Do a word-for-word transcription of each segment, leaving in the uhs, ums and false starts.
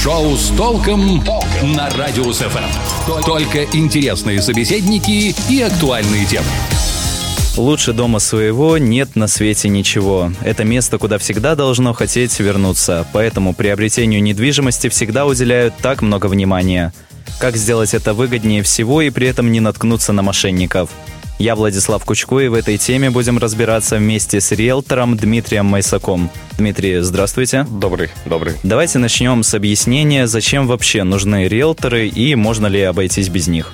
Шоу с толком на Радиус эф эм. Только интересные собеседники и актуальные темы. Лучше дома своего нет на свете ничего. Это место, куда всегда должно хотеть вернуться. Поэтому приобретению недвижимости всегда уделяют так много внимания. Как сделать это выгоднее всего и при этом не наткнуться на мошенников? Я Владислав Кучко, и в этой теме будем разбираться вместе с риэлтором Дмитрием Майсаком. Дмитрий, здравствуйте. Добрый, добрый. Давайте начнем с объяснения, зачем вообще нужны риэлторы и можно ли обойтись без них.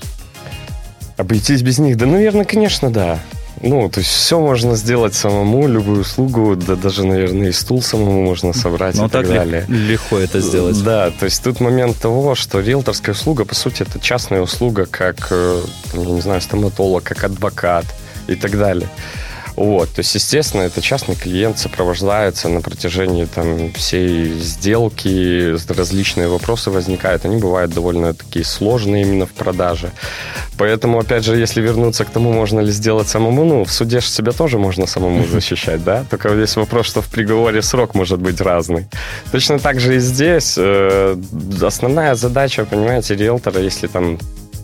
Обойтись без них? Да, наверное, конечно, да. Ну, то есть все можно сделать самому, любую услугу, да даже, наверное, и стул самому можно собрать ну, и так, так далее. Легко это сделать. Да, то есть тут момент того, что риэлторская услуга, по сути, это частная услуга, как, я не знаю, стоматолог, как адвокат и так далее. Вот, то есть, естественно, это частный клиент сопровождается на протяжении там всей сделки, различные вопросы возникают, они бывают довольно такие сложные именно в продаже. Поэтому, опять же, если вернуться к тому, можно ли сделать самому, ну, в суде же себя тоже можно самому защищать, да? Только весь вопрос, что в приговоре срок может быть разный. Точно так же и здесь. Основная задача, понимаете, риэлтора, если там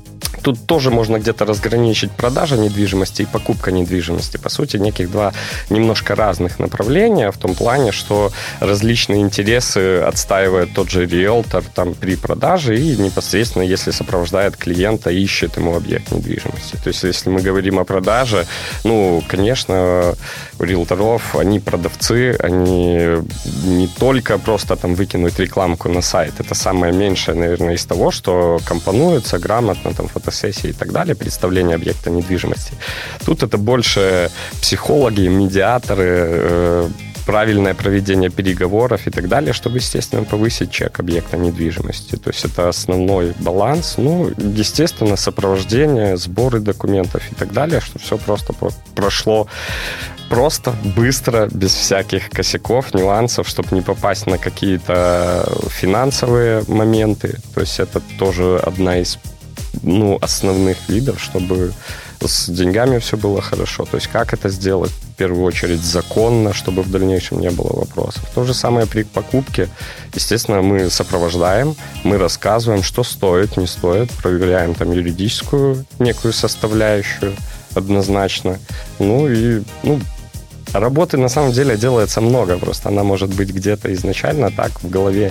тут тоже можно где-то разграничить продажа недвижимости и покупка недвижимости. По сути, неких два немножко разных направления в том плане, что различные интересы отстаивает тот же риэлтор там, при продаже и непосредственно, если сопровождает клиента, ищет ему объект недвижимости. То есть, если мы говорим о продаже, ну, конечно, у риэлторов, они продавцы, они не только просто там выкинуть рекламку на сайт. Это самое меньшее, наверное, из того, что компонуется грамотно, там, фотосессии и так далее, представление объекта недвижимости. Тут это больше психологи, медиаторы, э, правильное проведение переговоров и так далее, чтобы, естественно, повысить чек объекта недвижимости. То есть это основной баланс. Ну, естественно, сопровождение, сборы документов и так далее, чтобы все просто прошло просто, быстро, без всяких косяков, нюансов, чтобы не попасть на какие-то финансовые моменты. То есть это тоже одна из ну, основных видов, чтобы с деньгами все было хорошо. То есть как это сделать? В первую очередь законно, чтобы в дальнейшем не было вопросов. То же самое при покупке. Естественно, мы сопровождаем, мы рассказываем, что стоит, не стоит, проверяем там юридическую некую составляющую однозначно. Ну и ну, работы на самом деле делается много. Просто она может быть где-то изначально так в голове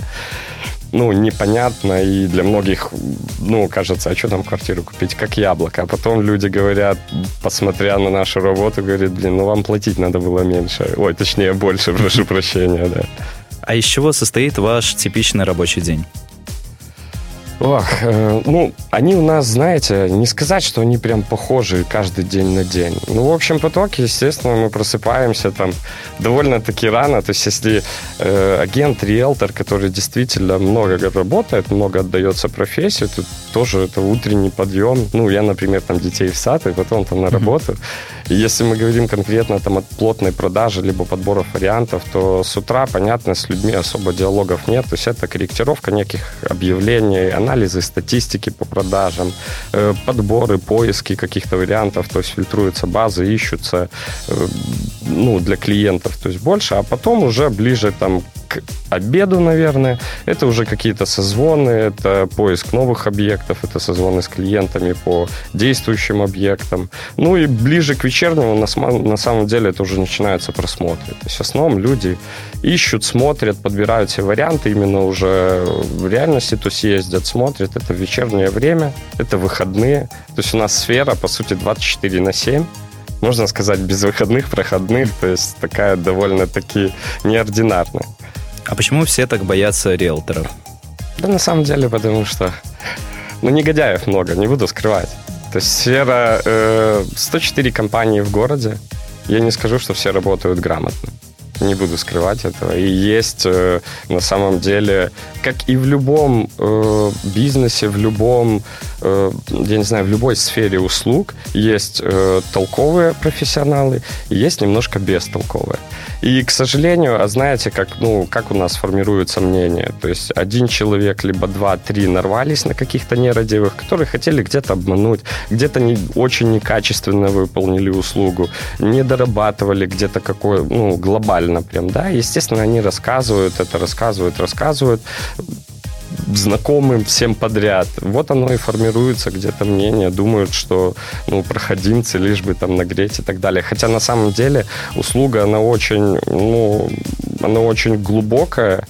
ну, непонятно, и для многих, ну, кажется, а что там квартиру купить, как яблоко. А потом люди говорят, посмотря на нашу работу, говорят, блин, ну, вам платить надо было меньше. Ой, точнее, больше, прошу прощения, да. А из чего состоит ваш типичный рабочий день? Ох, э, ну, они у нас, знаете, не сказать, что они прям похожи каждый день на день. Ну, в общем потоке, естественно, мы просыпаемся там довольно-таки рано. То есть, если э, агент, риэлтор, который действительно много работает, много отдается профессии, то тоже это утренний подъем. Ну, я, например, там детей в сад, и потом там на работу. И если мы говорим конкретно там от плотной продажи, либо подборов вариантов, то с утра, понятно, с людьми особо диалогов нет. То есть, это корректировка неких объявлений, анализы статистики по продажам, э, подборы, поиски каких-то вариантов, то есть фильтруются базы, ищутся э, ну, для клиентов, то есть больше, а потом уже ближе там к обеду, наверное, это уже какие-то созвоны, это поиск новых объектов, это созвоны с клиентами по действующим объектам. Ну и ближе к вечернему на, на самом деле это уже начинаются просмотры. То есть в основном люди ищут, смотрят, подбирают все варианты именно уже в реальности, то есть ездят, смотрят. Это вечернее время, это выходные. То есть у нас сфера, по сути, двадцать четыре на семь. Можно сказать, без выходных, проходных. То есть такая довольно-таки неординарная. А почему все так боятся риэлторов? Да на самом деле, потому что ну, негодяев много, не буду скрывать. То есть сфера э, сто четыре компании в городе. Я не скажу, что все работают грамотно. Не буду скрывать этого. И есть э, на самом деле, как и в любом э, бизнесе, в любом, э, я не знаю, в любой сфере услуг есть э, толковые профессионалы и есть немножко бестолковые. И, к сожалению, а знаете, как, ну, как у нас формируется мнение? То есть один человек, либо два, три нарвались на каких-то нерадивых, которые хотели где-то обмануть, где-то не, очень некачественно выполнили услугу, не дорабатывали где-то какое, ну, глобально прям, да. Естественно, они рассказывают это, рассказывают, рассказывают. знакомым всем подряд. Вот оно и формируется где-то мнение, думают, что ну, проходимцы, лишь бы там нагреть и так далее. Хотя на самом деле услуга, она очень, ну, она очень глубокая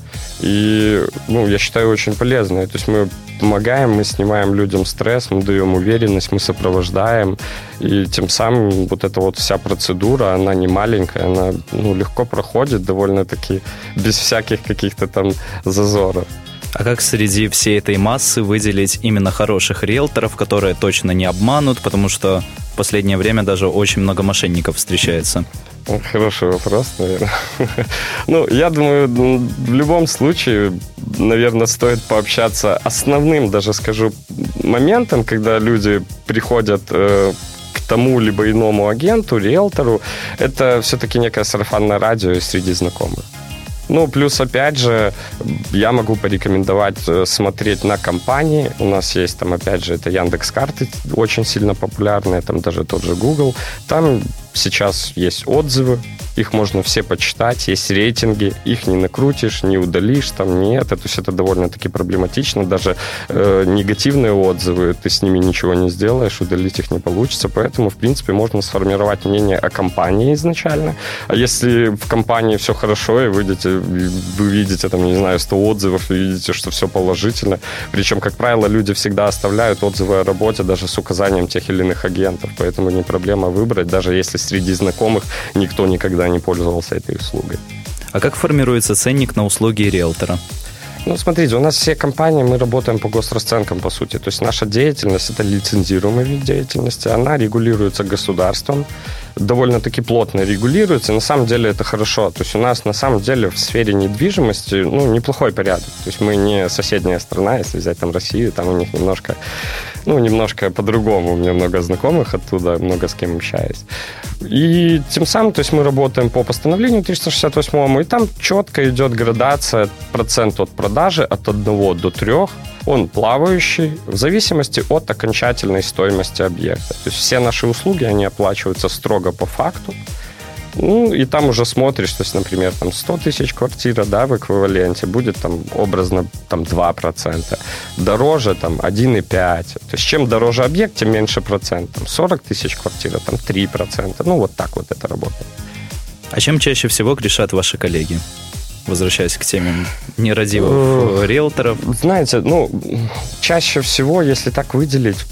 и, ну, я считаю, очень полезная. То есть мы помогаем, мы снимаем людям стресс, мы даем уверенность, мы сопровождаем, и тем самым вот эта вот вся процедура, она не маленькая, она ну, легко проходит, довольно-таки без всяких каких-то там зазоров. А как среди всей этой массы выделить именно хороших риэлторов, которые точно не обманут, потому что в последнее время даже очень много мошенников встречается? Хороший вопрос, наверное. Ну, я думаю, в любом случае, наверное, стоит пообщаться основным, даже скажу, моментом, когда люди приходят э, к тому либо иному агенту, риэлтору, это все-таки некое сарафанное радио среди знакомых. Ну, плюс, опять же, я могу порекомендовать смотреть на компании. У нас есть там, опять же, это Яндекс.Карты, очень сильно популярные, там даже тот же Google. Там сейчас есть отзывы, их можно все почитать, есть рейтинги, их не накрутишь, не удалишь, там нет. То есть это довольно-таки проблематично. Даже э, негативные отзывы, ты с ними ничего не сделаешь, удалить их не получится. Поэтому, в принципе, можно сформировать мнение о компании изначально. А если в компании все хорошо, и вы видите, вы видите там, не знаю, сто отзывов, и видите, что все положительно. Причем, как правило, люди всегда оставляют отзывы о работе даже с указанием тех или иных агентов. Поэтому не проблема выбрать, даже если среди знакомых никто никогда не пользовался этой услугой. А как формируется ценник на услуги риэлтора? Ну, смотрите, у нас все компании, мы работаем по госрасценкам, по сути. То есть наша деятельность, это лицензируемый вид деятельности, она регулируется государством, довольно-таки плотно регулируется. На самом деле это хорошо. То есть у нас на самом деле в сфере недвижимости ну, неплохой порядок. То есть мы не соседняя страна, если взять там Россию, там у них немножко, ну, немножко по-другому. У меня много знакомых оттуда, много с кем общаюсь. И тем самым, то есть мы работаем по постановлению триста шестьдесят восьмому, и там четко идет градация процент от продажи от одного до трех. Он плавающий в зависимости от окончательной стоимости объекта. То есть все наши услуги, они оплачиваются строго по факту. Ну, и там уже смотришь, то есть, например, там сто тысяч квартира, да, в эквиваленте будет там образно там два процента. Дороже там один и пять. То есть чем дороже объект, тем меньше процент. Там сорок тысяч квартира, там три процента. Ну, вот так вот это работает. А чем чаще всего грешат ваши коллеги? Возвращаясь к теме нерадивых риэлторов. Знаете, ну, чаще всего, если так выделить,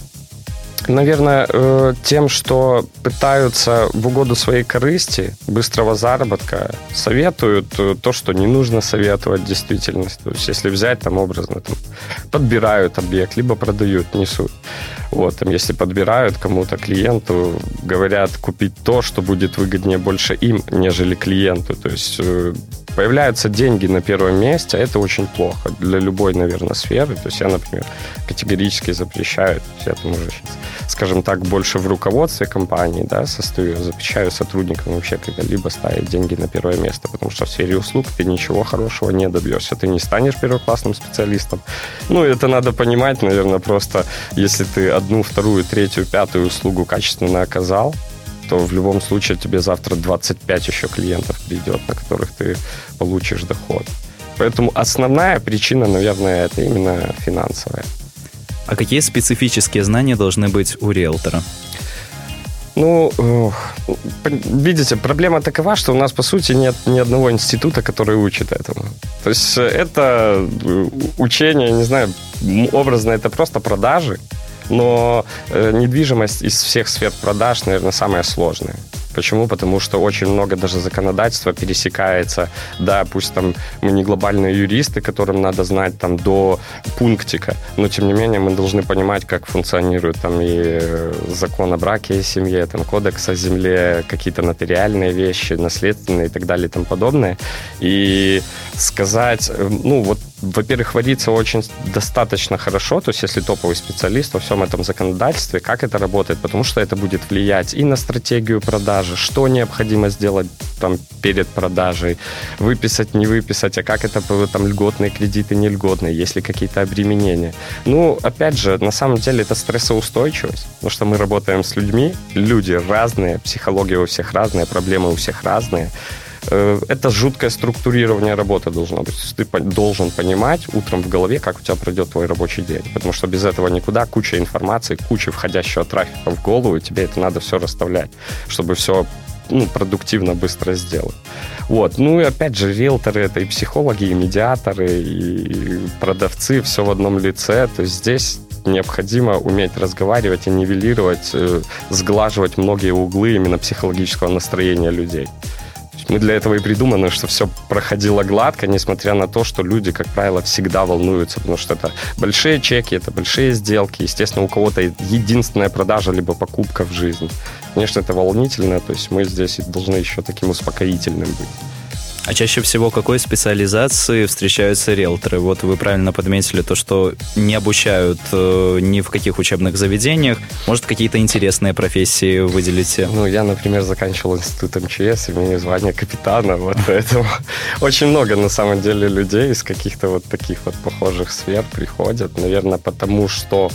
наверное, тем, что пытаются в угоду своей корысти, быстрого заработка, советуют то, что не нужно советовать в действительности. То есть, если взять, там, образно, там, подбирают объект, либо продают, не суть. Вот, там, если подбирают кому-то, клиенту, говорят купить то, что будет выгоднее больше им, нежели клиенту. То есть появляются деньги на первом месте, а это очень плохо для любой, наверное, сферы. То есть я, например, категорически запрещаю, то есть я там уже сейчас, скажем так, больше в руководстве компании, да, состою, запрещаю сотрудникам вообще когда-либо ставить деньги на первое место, потому что в сфере услуг ты ничего хорошего не добьешься, ты не станешь первоклассным специалистом. Ну, это надо понимать, наверное, просто если ты одну, вторую, третью, пятую услугу качественно оказал, то в любом случае тебе завтра двадцать пять еще клиентов придет, на которых ты получишь доход. Поэтому основная причина, наверное, это именно финансовая. А какие специфические знания должны быть у риэлтора? Ну, видите, проблема такова, что у нас, по сути, нет ни одного института, который учит этому. То есть это учение, не знаю, образно это просто продажи, но недвижимость из всех сфер продаж, наверное, самая сложная. Почему? Потому что очень много даже законодательства пересекается. Да, пусть там мы не глобальные юристы, которым надо знать там до пунктика, но тем не менее мы должны понимать, как функционирует там и закон о браке и семье, там кодекс о земле, какие-то нотариальные вещи, наследственные и так далее и тому подобное. И сказать, ну вот, во-первых, вариться очень достаточно хорошо, то есть если топовый специалист во всем этом законодательстве, как это работает, потому что это будет влиять и на стратегию продажи, что необходимо сделать там перед продажей, выписать, не выписать, а как это там льготные кредиты, не льготные, есть ли какие-то обременения. Ну, опять же, на самом деле это стрессоустойчивость, потому что мы работаем с людьми, люди разные, психология у всех разная, проблемы у всех разные. это жуткое структурирование работы должно быть. Ты должен понимать утром в голове, как у тебя пройдет твой рабочий день. Потому что без этого никуда, куча информации, куча входящего трафика в голову, и тебе это надо все расставлять, чтобы все ну, продуктивно, быстро сделать. Вот. Ну и опять же, риэлторы — это и психологи, и медиаторы, и продавцы, все в одном лице. То есть здесь необходимо уметь разговаривать и нивелировать, э, сглаживать многие углы именно психологического настроения людей. Мы для этого и придуманы, что все проходило гладко, несмотря на то, что люди, как правило, всегда волнуются, потому что это большие чеки, это большие сделки. Естественно, у кого-то единственная продажа либо покупка в жизни. Конечно, это волнительно, то есть мы здесь должны еще таким успокоительным быть. А чаще всего какой специализации встречаются риэлторы? Вот вы правильно подметили то, что не обучают э, ни в каких учебных заведениях. Может, какие-то интересные профессии выделите? Ну, я, например, заканчивал институт эм че эс, имею звание капитана, вот поэтому очень много, на самом деле, людей из каких-то вот таких вот похожих сфер приходят, наверное, потому что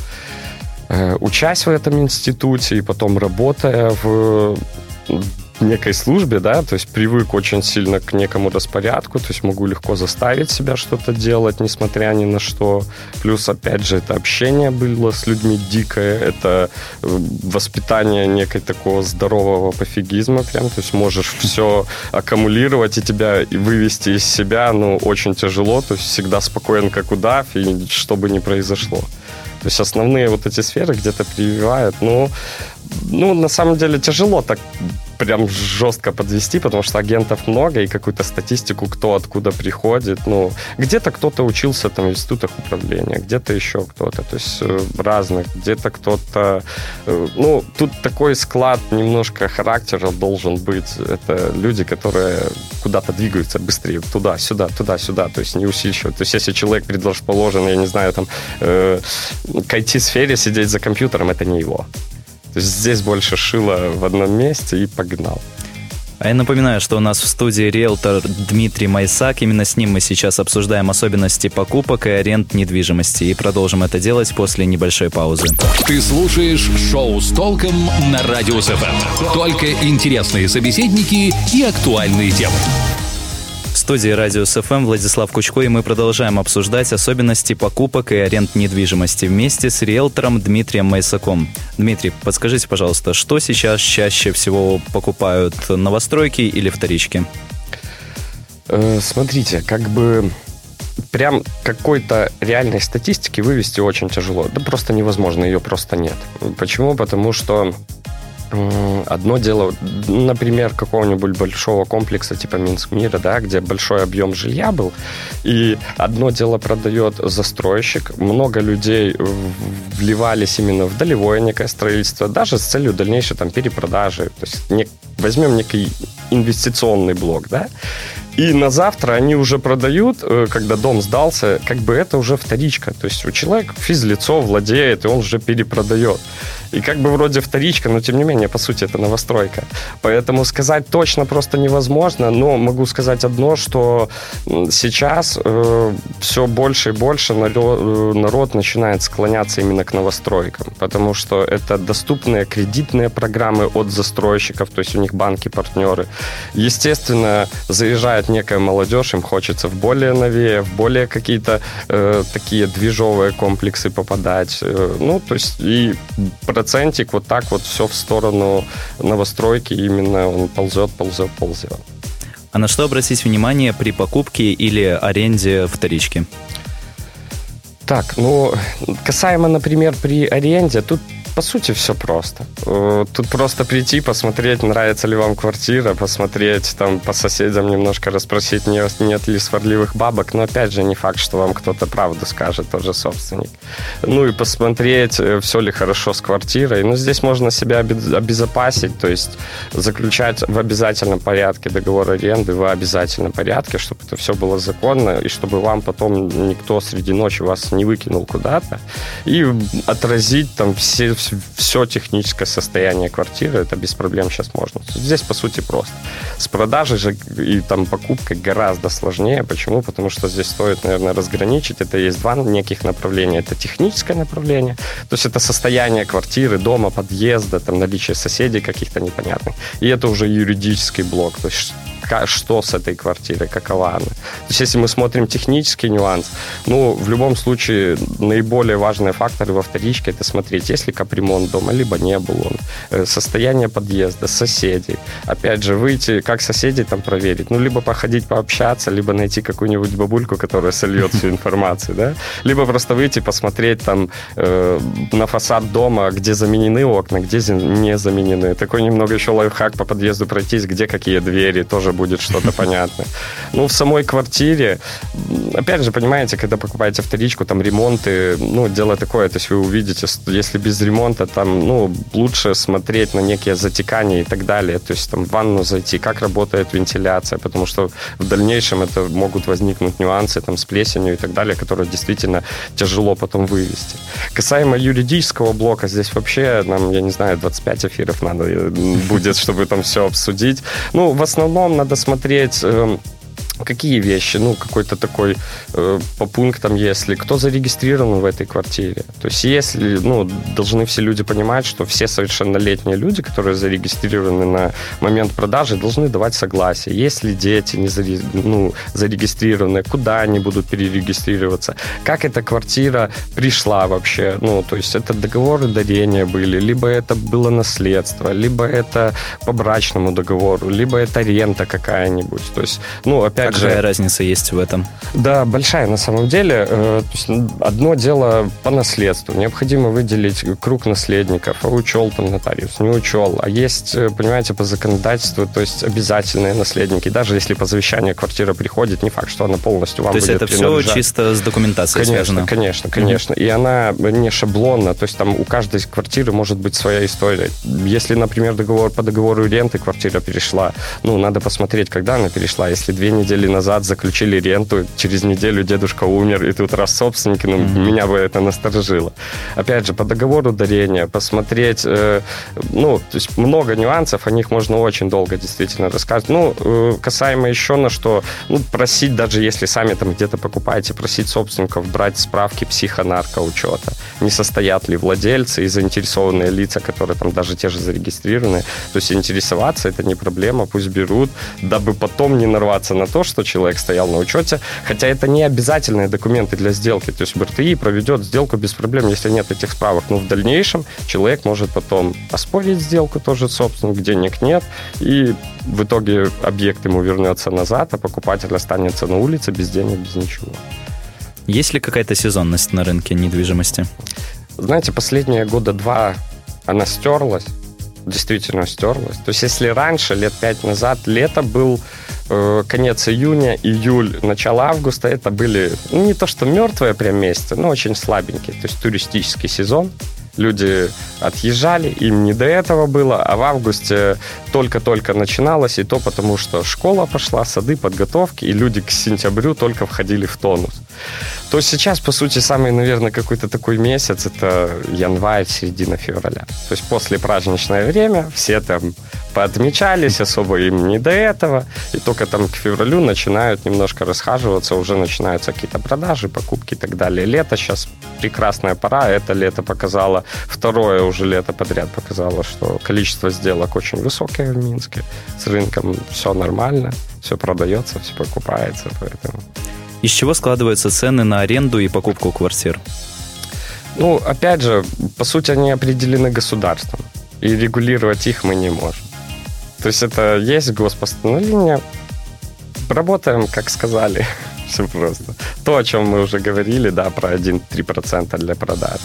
э, учась в этом институте и потом работая в некой службе, да, то есть привык очень сильно к некому распорядку, то есть могу легко заставить себя что-то делать, несмотря ни на что. Плюс, опять же, это общение было с людьми дикое, это воспитание некой такого здорового пофигизма прям, то есть можешь все аккумулировать и тебя вывести из себя, ну, очень тяжело, то есть всегда спокоен, как удав, и что бы ни произошло. То есть основные вот эти сферы где-то прививают, но, ну, на самом деле тяжело так прям жестко подвести, потому что агентов много, и какую-то статистику, кто откуда приходит. Ну, где-то кто-то учился там в институтах управления, где-то еще кто-то, то есть разных, где-то кто-то... Ну, тут такой склад немножко характера должен быть. Это люди, которые куда-то двигаются быстрее, туда-сюда, туда-сюда, то есть не усильщивают. То есть если человек предложен, я не знаю, там, э, к ай ти-сфере сидеть за компьютером, это не его. То есть здесь больше шило в одном месте и погнал. А я напоминаю, что у нас в студии риэлтор Дмитрий Майсак. Именно с ним мы сейчас обсуждаем особенности покупок и аренд недвижимости. И продолжим это делать после небольшой паузы. Ты слушаешь шоу с толком на Радио эс эф эм. Только интересные собеседники и актуальные темы. В студии Радио эс эф эм Владислав Кучко, и мы продолжаем обсуждать особенности покупок и аренд недвижимости вместе с риэлтором Дмитрием Майсаком. Дмитрий, подскажите, пожалуйста, что сейчас чаще всего покупают, новостройки или вторички? Э, смотрите, как бы прям какой-то реальной статистики вывести очень тяжело. Да просто невозможно, ее просто нет. Почему? Потому что одно дело, например, какого-нибудь большого комплекса типа Минскмира, да, где большой объем жилья был, и одно дело продает застройщик, много людей вливались именно в долевое некое строительство, даже с целью дальнейшей там перепродажи. То есть не, возьмем некий инвестиционный блок, да, и на завтра они уже продают, когда дом сдался, как бы это уже вторичка. То есть у человека физлицо владеет, и он уже перепродает. И как бы вроде вторичка, но тем не менее, по сути, это новостройка. Поэтому сказать точно просто невозможно, но могу сказать одно, что сейчас э, все больше и больше народ, народ начинает склоняться именно к новостройкам, потому что это доступные кредитные программы от застройщиков, то есть у них банки-партнеры. Естественно, заезжает некая молодежь, им хочется в более новее, в более какие-то э, такие движовые комплексы попадать. Э, ну, то есть и процентик вот так вот все в сторону новостройки, именно он ползет, ползет, ползет. А на что обратить внимание при покупке или аренде вторички? Так, ну, касаемо, например, при аренде, тут по сути все просто. Тут просто прийти, посмотреть, нравится ли вам квартира, посмотреть там по соседям, немножко расспросить, нет, нет ли сварливых бабок, но опять же не факт, что вам кто-то правду скажет, тоже собственник. Ну и посмотреть, все ли хорошо с квартирой. Ну здесь можно себя обезопасить, то есть заключать в обязательном порядке договор аренды, в обязательном порядке, чтобы это все было законно, и чтобы вам потом никто среди ночи вас не выкинул куда-то, и отразить там все все техническое состояние квартиры, это без проблем сейчас можно. Здесь, по сути, просто. С продажей же и там покупкой гораздо сложнее. Почему? Потому что здесь стоит, наверное, разграничить. Это есть два неких направления. Это техническое направление, то есть это состояние квартиры, дома, подъезда, там наличие соседей каких-то непонятных. И это уже юридический блок. То есть что с этой квартирой, какова она. То есть если мы смотрим технический нюанс, ну, в любом случае, наиболее важные факторы во вторичке — это смотреть, есть ли капремонт дома, либо не был он, состояние подъезда, соседей. Опять же, выйти, как соседей там проверить, ну, либо походить пообщаться, либо найти какую-нибудь бабульку, которая сольет всю информацию, да, либо просто выйти, посмотреть там э, на фасад дома, где заменены окна, где не заменены. Такой немного еще лайфхак по подъезду пройтись, где какие двери, тоже будет что-то понятное. Ну, в самой квартире, опять же, понимаете, когда покупаете вторичку, там ремонты, ну, дело такое, то есть вы увидите, если без ремонта, там, ну, лучше смотреть на некие затекания и так далее, то есть там в ванну зайти, как работает вентиляция, потому что в дальнейшем это могут возникнуть нюансы там с плесенью и так далее, которые действительно тяжело потом вывести. Касаемо юридического блока, здесь вообще нам, я не знаю, двадцать пять эфиров надо будет, чтобы там все обсудить. Ну, в основном надо смотреть... Э, Какие вещи? Ну, какой-то такой э, по пунктам, если кто зарегистрирован в этой квартире. То есть, если, ну, должны все люди понимать, что все совершеннолетние люди, которые зарегистрированы на момент продажи, должны давать согласие. Если дети не заре, ну, зарегистрированы, куда они будут перерегистрироваться, как эта квартира пришла вообще. Ну, то есть, это договоры дарения были, либо это было наследство, либо это по брачному договору, либо это рента какая-нибудь. То есть, ну, опять Какая разница есть в этом? Да, большая на самом деле. То есть одно дело по наследству. Необходимо выделить круг наследников. А учел там нотариус, не учел. А есть, понимаете, по законодательству, то есть обязательные наследники. Даже если по завещанию квартира приходит, не факт, что она полностью вам будет принадлежать. То есть это все чисто с документацией конечно, связано? Конечно, конечно. Mm-hmm. И она не шаблонна. То есть там у каждой квартиры может быть своя история. Если, например, договор по договору ренты квартира перешла, ну, надо посмотреть, когда она перешла. Если две недели назад заключили ренту, через неделю дедушка умер, и тут раз собственники, ну, mm-hmm. меня бы это насторожило. Опять же, по договору дарения посмотреть, э, ну, то есть много нюансов, о них можно очень долго действительно рассказывать. Ну, э, касаемо еще на что, ну, просить, даже если сами там где-то покупаете, просить собственников брать справки психонаркоучета, не состоят ли владельцы и заинтересованные лица, которые там даже те же зарегистрированы. То есть интересоваться — это не проблема, пусть берут, дабы потом не нарваться на то, что человек стоял на учете, хотя это не обязательные документы для сделки, то есть БРТИ проведет сделку без проблем, если нет этих справок, но в дальнейшем человек может потом оспорить сделку, тоже собственник, денег нет, и в итоге объект ему вернется назад, а покупатель останется на улице без денег, без ничего. Есть ли какая-то сезонность на рынке недвижимости? Знаете, последние года два она стерлась, действительно стерлась. То есть если раньше, лет пять назад, лето был э, конец июня, июль, начало августа, это были, ну, не то что мертвые прям месяцы, но очень слабенькие. То есть туристический сезон. Люди отъезжали, им не до этого было, а в августе только-только начиналось, и то потому, что школа пошла, сады, подготовки, и люди к сентябрю только входили в тонус. То сейчас, по сути, самый, наверное, какой-то такой месяц — это январь, середина февраля. То есть после праздничное время все там поотмечались, особо им не до этого, и только там к февралю начинают немножко расхаживаться, уже начинаются какие-то продажи, покупки и так далее. Лето сейчас прекрасная пора, это лето показало, второе уже лето подряд показало, что количество сделок очень высокое в Минске, с рынком все нормально, все продается, все покупается, поэтому... Из чего складываются цены на аренду и покупку квартир? Ну, опять же, по сути, они определены государством, и регулировать их мы не можем. То есть это есть госпостановление, работаем, как сказали, все просто. То, о чем мы уже говорили, да, про один-три процента для продаж.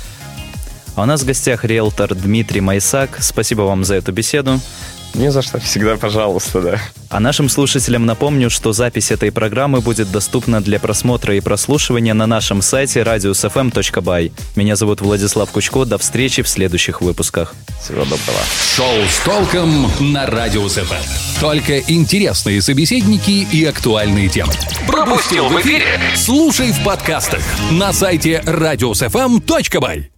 А у нас в гостях риэлтор Дмитрий Майсак. Спасибо вам за эту беседу. Не за что, всегда пожалуйста, да. А нашим слушателям напомню, что запись этой программы будет доступна для просмотра и прослушивания на нашем сайте радиус эф эм точка бай. Меня зовут Владислав Кучко. До встречи в следующих выпусках. Всего доброго. Шоу с толком на Радиус эф эм. Только интересные собеседники и актуальные темы. Пропустил в эфире? Слушай в подкастах на сайте радиус эф эм точка бай.